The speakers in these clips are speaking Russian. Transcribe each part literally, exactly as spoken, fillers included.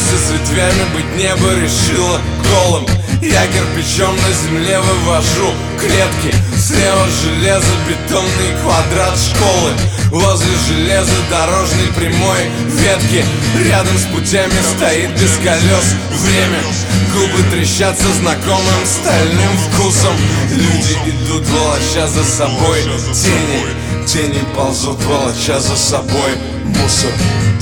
Солнце с ветвями быть небо решило голым. Я кирпичом на земле вывожу клетки. Слева железобетонный квадрат школы. Возле железодорожной прямой ветки рядом с путями стоит без колес время. Губы трещат со знакомым стальным вкусом. Люди идут, волоча за собой тени. Тени ползут, волоча за собой мусор.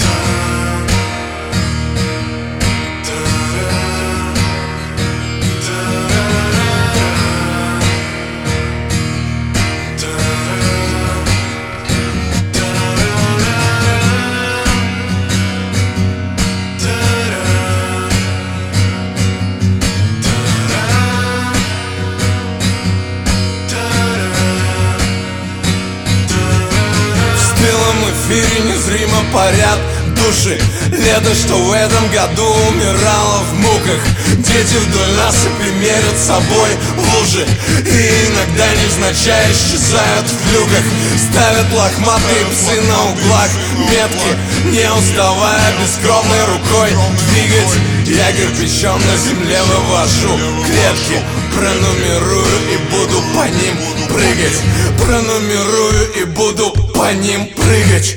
В эфире незримо парят души. Лето, что в этом году умирало в муках. Дети вдоль насыпи мерят собой лужи и иногда невзначай исчезают в люках. Ставят лохматые псы на углах метки, не уставая бескровной рукой двигать. Я кирпичом на земле вывожу клетки. Пронумерую и буду по ним прыгать. Пронумерую и буду по ним прыгать.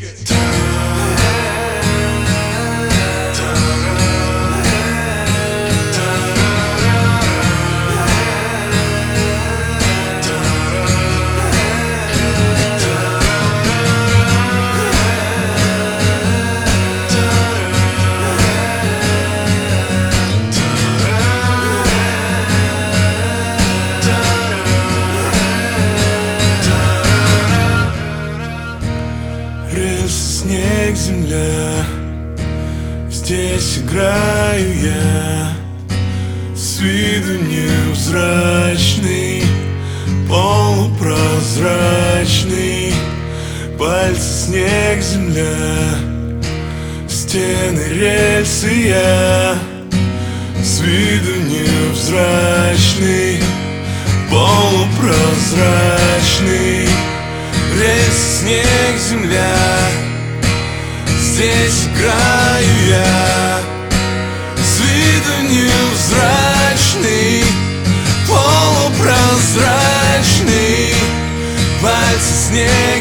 Снег, земля, здесь играю я. С виду невзрачный, полупрозрачный. Пальцы, снег, земля, стены, рельсы я. С виду невзрачный, полупрозрачный. Рельсы, снег, земля, здесь играю я. С виду невзрачный, полупрозрачный. Пальцы, снег,